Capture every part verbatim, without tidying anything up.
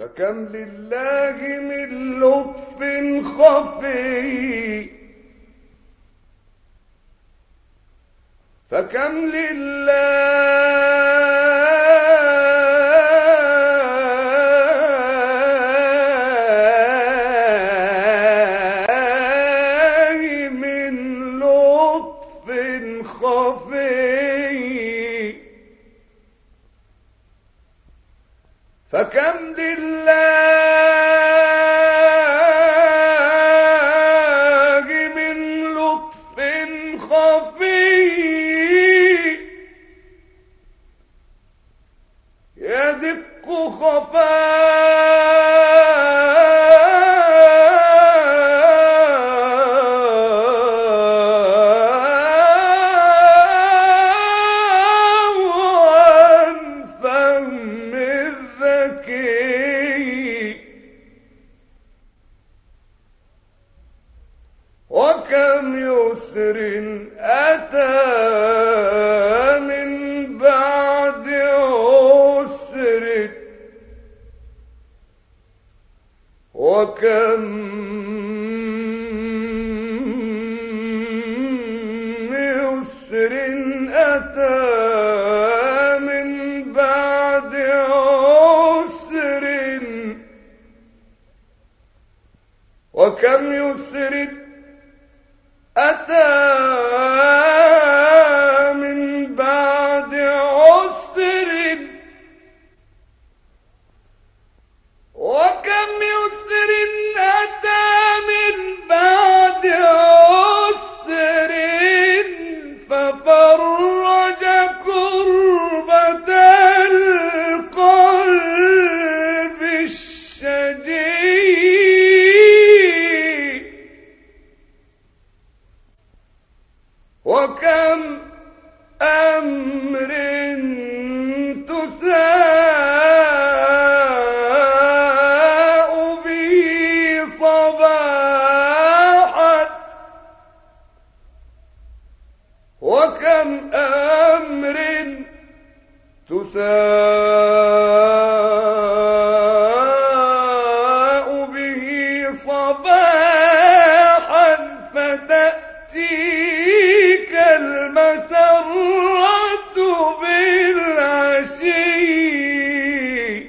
فكم لله من لطف خفي فكم لله من لطف خفي فكم لله من لطف خفي يدق خفاء عن فهم الذكي وكم يسر أتى من بعد عسر وكم يسر أتى من بعد عسر وكم يسر أتى من بعد عسر وكم يسر أتى من بعد عسر ففرج كربة القلب الشجي وكم أمر تساء به صباحا وكم أمر تساء به صباحا فتأتيك المسرة بالعشي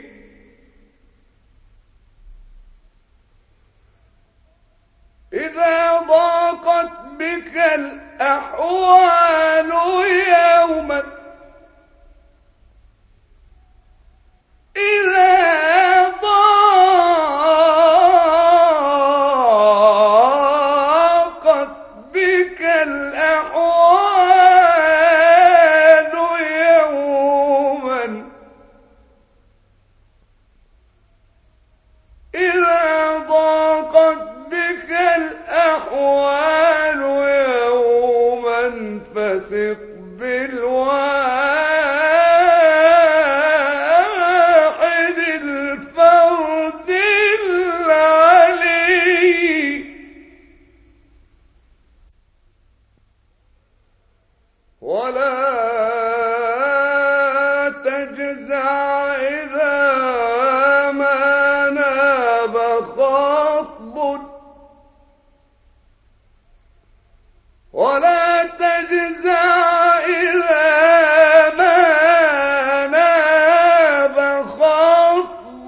إذا ضاقت بك الأحوال يوما إذا ضاقت بك الأحوال يوما إذا ضاقت بك الأحوال يوما فثق بالواحد الفرد العلي ولا تجزع إذا ما ناب خطب ولا تجزع إذا ما ناب خطب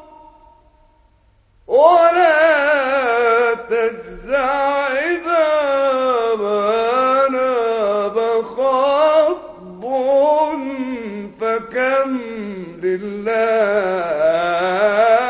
ولا تجزع إذا ما ناب خطب فكم لله